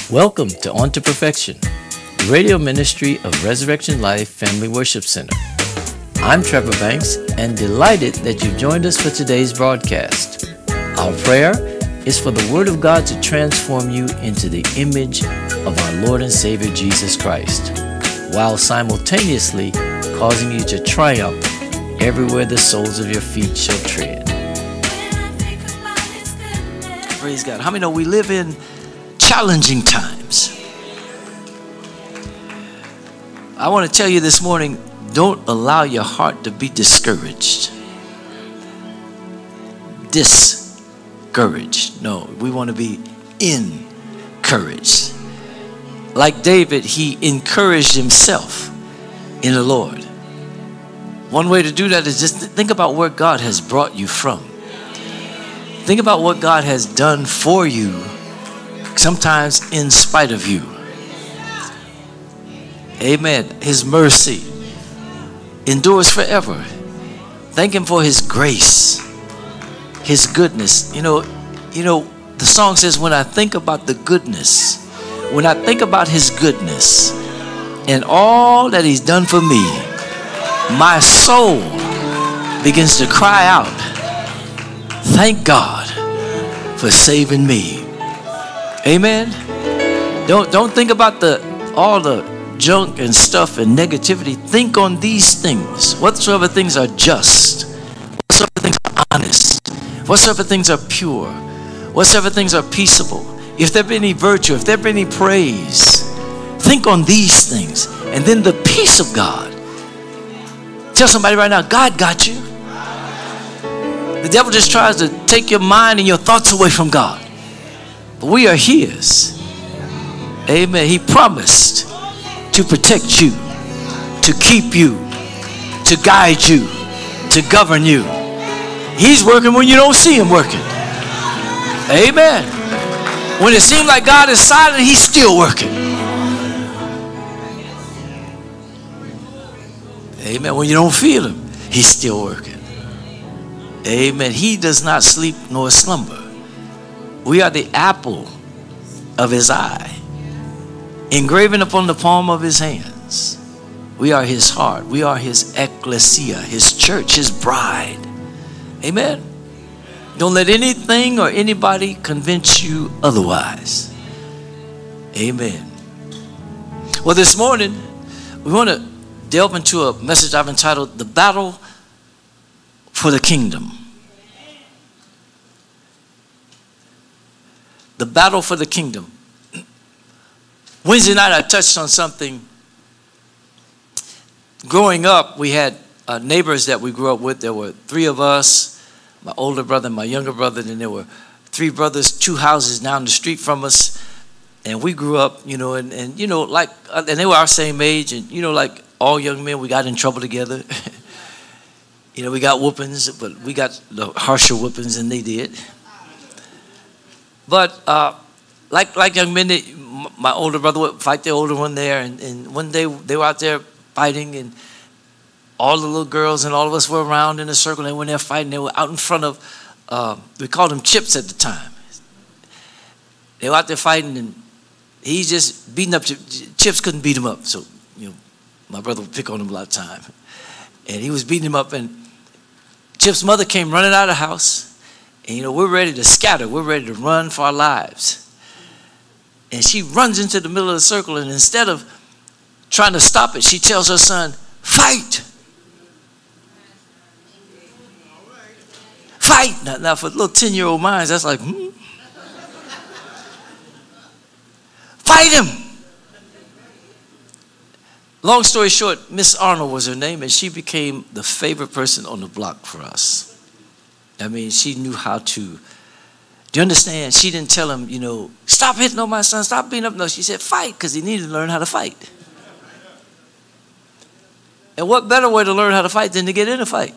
Welcome to On to Perfection, the radio ministry of Resurrection Life Family Worship Center. I'm Trevor Banks and delighted that you've joined us for today's broadcast. Our prayer is for the Word of God to transform you into the image of our Lord and Savior Jesus Christ, while simultaneously causing you to triumph everywhere the soles of your feet shall tread. Praise God. How many know we live in challenging times? I want to tell you this morning, don't allow your heart to be discouraged. Discouraged. No, we want to be encouraged. Like David, he encouraged himself in the Lord. One way to do that is just think about where God has brought you from. Think about what God has done for you, sometimes in spite of you. Amen. His mercy endures forever. Thank Him for His grace, His goodness. You know, the song says, when I think about the goodness, when I think about His goodness and all that He's done for me, my soul begins to cry out, thank God for saving me. Amen. Don't think about all the junk and stuff and negativity. Think on these things. Whatsoever things are just, whatsoever things are honest, whatsoever things are pure, whatsoever things are peaceable, if there be any virtue, if there be any praise, think on these things. And then the peace of God. Tell somebody right now, God got you. The devil just tries to take your mind and your thoughts away from God. But we are His. Amen. He promised to protect you, to keep you, to guide you, to govern you. He's working when you don't see Him working. Amen. When it seems like God is silent, He's still working. Amen. When you don't feel Him, He's still working. Amen. He does not sleep nor slumber. We are the apple of His eye, engraven upon the palm of His hands. We are His heart. We are His ecclesia, His church, His bride. Amen. Don't let anything or anybody convince you otherwise. Amen. Well, this morning, we want to delve into a message I've entitled, The Battle for the Kingdom. The battle for the kingdom. Wednesday night, I touched on something. Growing up, we had neighbors that we grew up with. There were three of us, my older brother and my younger brother. Then there were three brothers, two houses down the street from us. And we grew up, and they were our same age. And, like all young men, we got in trouble together. We got whoopings, but we got the harsher whoopings than they did. But like young men, my older brother would fight the older one there. And one day they were out there fighting, and all the little girls and all of us were around in a circle. And when they were fighting, they were out in front of, we called them Chips at the time. They were out there fighting, and he's just beating up Chips. Couldn't beat him up. So, my brother would pick on him a lot of time. And he was beating him up, and Chip's mother came running out of the house. And, we're ready to scatter. We're ready to run for our lives. And she runs into the middle of the circle, and instead of trying to stop it, she tells her son, fight. Fight. Now for little 10-year-old minds, that's like, Fight him. Long story short, Miss Arnold was her name, and she became the favorite person on the block for us. I mean, she knew how to. Do you understand? She didn't tell him, stop hitting on my son, stop beating up. No, she said fight, because he needed to learn how to fight. And what better way to learn how to fight than to get in a fight?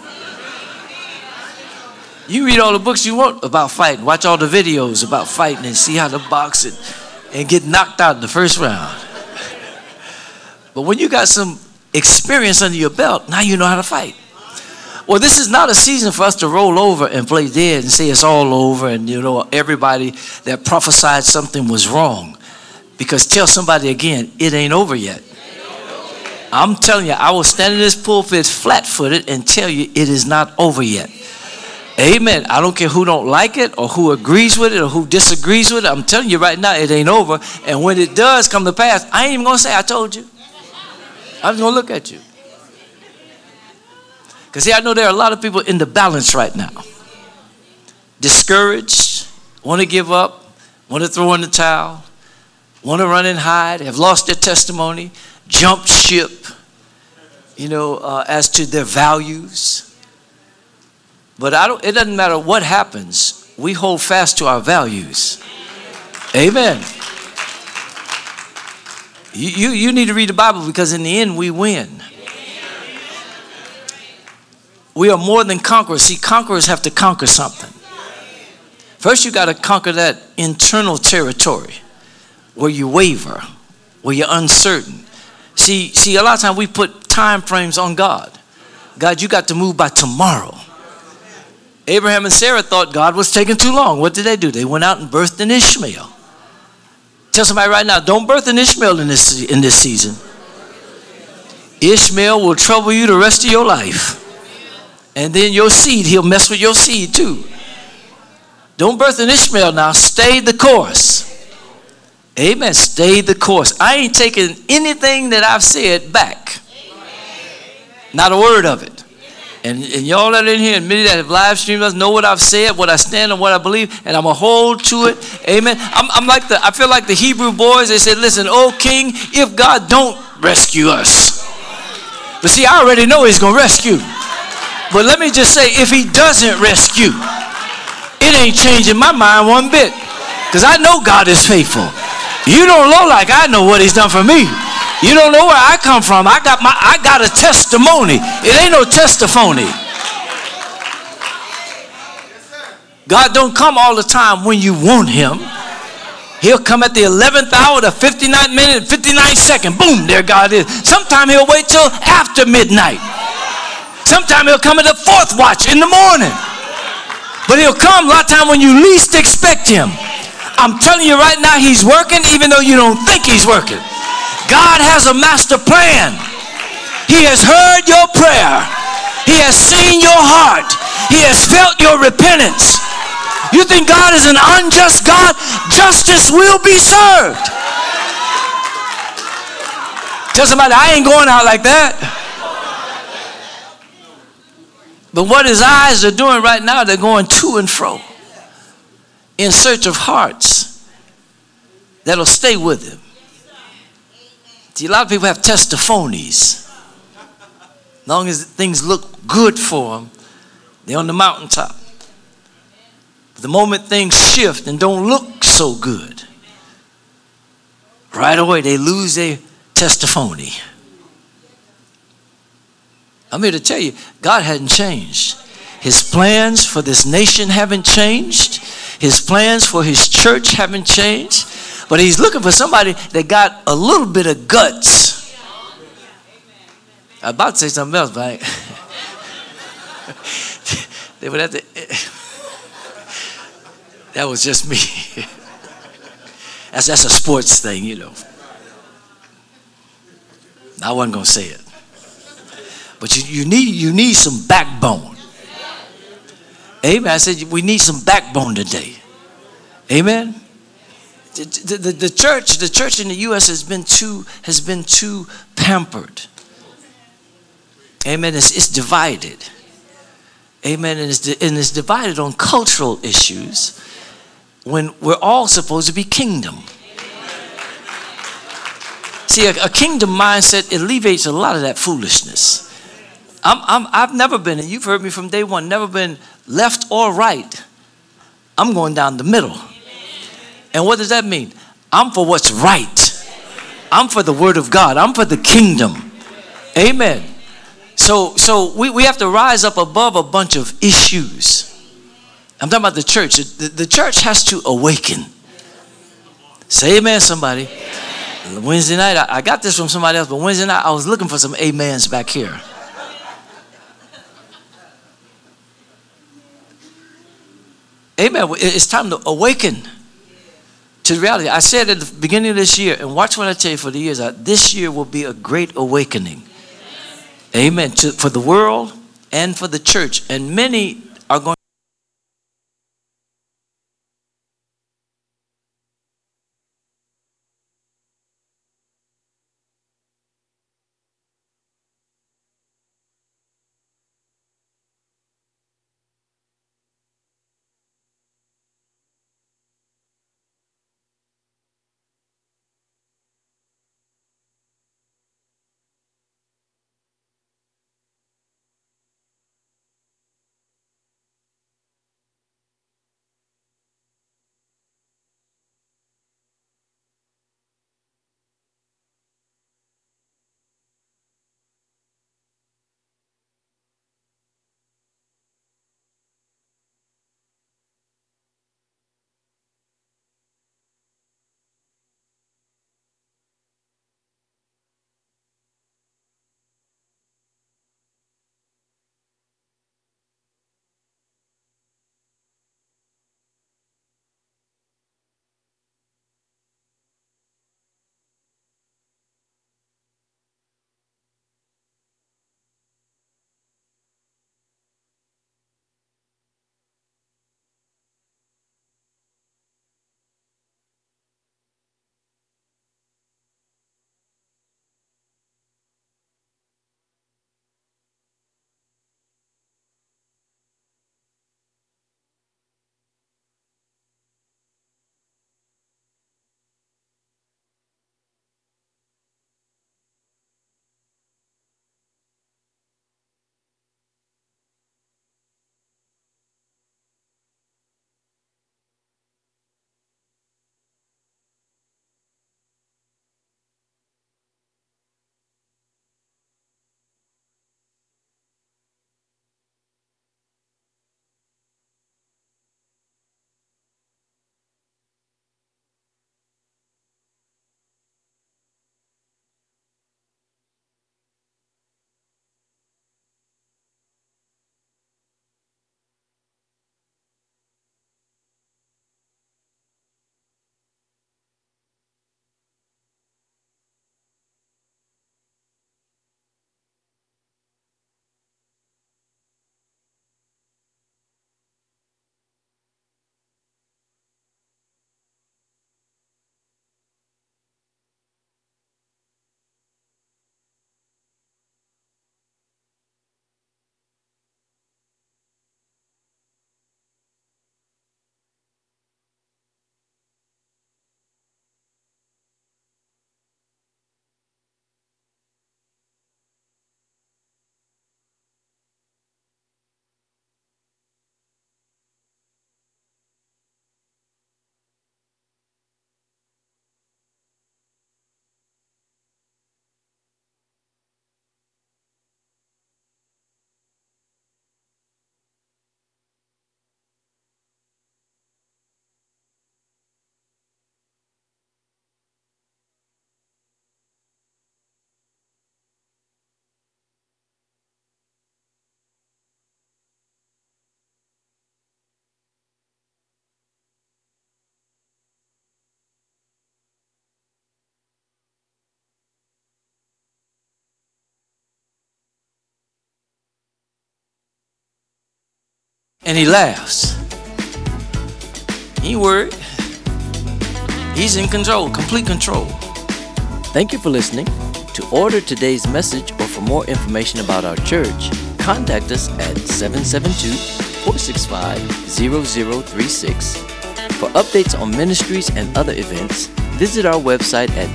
You read all the books you want about fighting, watch all the videos about fighting, and see how to box it and get knocked out in the first round. But when you got some experience under your belt, now you know how to fight. Well, this is not a season for us to roll over and play dead and say it's all over and, everybody that prophesied something was wrong. Because tell somebody again, it ain't over yet. I'm telling you, I will stand in this pulpit flat-footed and tell you it is not over yet. Amen. I don't care who don't like it or who agrees with it or who disagrees with it. I'm telling you right now, it ain't over. And when it does come to pass, I ain't even going to say I told you. I'm just going to look at you. Because see, I know there are a lot of people in the balance right now. Discouraged, want to give up, want to throw in the towel, want to run and hide, have lost their testimony, jumped ship, as to their values. But it doesn't matter what happens. We hold fast to our values. Amen. You need to read the Bible because in the end we win. We are more than conquerors. See, conquerors have to conquer something. First, you got to conquer that internal territory where you waver, where you're uncertain. See, a lot of times we put time frames on God. God, you got to move by tomorrow. Abraham and Sarah thought God was taking too long. What did they do? They went out and birthed an Ishmael. Tell somebody right now, don't birth an Ishmael in this season. Ishmael will trouble you the rest of your life. And then your seed, he'll mess with your seed too. Don't birth an Ishmael now. Stay the course. Amen. Stay the course. I ain't taking anything that I've said back. Not a word of it. And y'all that are in here and many that have live streamed us know what I've said, what I stand on, what I believe, and I'm going to hold to it. Amen. I feel like the Hebrew boys. They said, listen, oh king, if God don't rescue us. But see, I already know he's going to rescue. But let me just say, if he doesn't rescue, it ain't changing my mind one bit. Because I know God is faithful. You don't know like I know what he's done for me. You don't know where I come from. I got a testimony. It ain't no testimony. God don't come all the time when you want him. He'll come at the 11th hour, the 59th minute, and 59th second. Boom, there God is. Sometimes he'll wait till after midnight. Sometimes he'll come at the 4th watch in the morning. But he'll come a lot of time when you least expect him. I'm telling you right now, he's working even though you don't think he's working. God has a master plan. He has heard your prayer. He has seen your heart. He has felt your repentance. You think God is an unjust God? Justice will be served. Tell somebody, I ain't going out like that. But what his eyes are doing right now, they're going to and fro in search of hearts that'll stay with him. See, a lot of people have testimonies. As long as things look good for them, they're on the mountaintop. But the moment things shift and don't look so good, right away they lose their testimony. I'm here to tell you, God hadn't changed. His plans for this nation haven't changed. His plans for his church haven't changed. But he's looking for somebody that got a little bit of guts. I was about to say something else, but they would have to. That was just me. That's a sports thing, you know. I wasn't going to say it. But you need some backbone. Amen. I said we need some backbone today. Amen. The church in the U.S. has been too pampered. Amen. It's divided. Amen. And it's divided on cultural issues when we're all supposed to be kingdom. See, a kingdom mindset alleviates a lot of that foolishness. I've never been, and you've heard me from day one, never been left or right. I'm going down the middle. And what does that mean? I'm for what's right. I'm for the word of God. I'm for the kingdom. Amen. So we have to rise up above a bunch of issues. I'm talking about the church. The church has to awaken. Say amen, somebody. Amen. Wednesday night, I got this from somebody else, but Wednesday night I was looking for some amens back here. Amen. It's time to awaken. to the reality. I said at the beginning of this year, and watch what I tell you for the years out, this year will be a great awakening. Amen. For the world and for the church. And many are going. And he laughs. He ain't worried. He's in control, complete control. Thank you for listening. To order today's message or for more information about our church, contact us at 772-465-0036. For updates on ministries and other events, visit our website at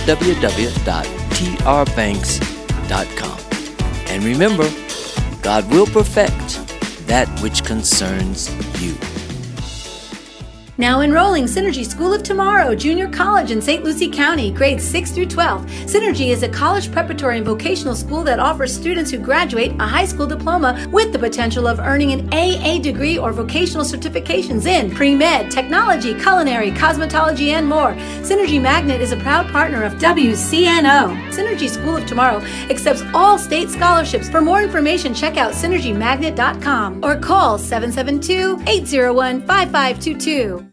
www.trbanks.com. And remember, God will perfect that which concerns you. Now enrolling Synergy School of Tomorrow Junior College in St. Lucie County, grades 6 through 12. Synergy is a college preparatory and vocational school that offers students who graduate a high school diploma with the potential of earning an AA degree or vocational certifications in pre-med, technology, culinary, cosmetology, and more. Synergy Magnet is a proud partner of WCNO. Synergy School of Tomorrow accepts all state scholarships. For more information, check out synergymagnet.com or call 772-801-5522.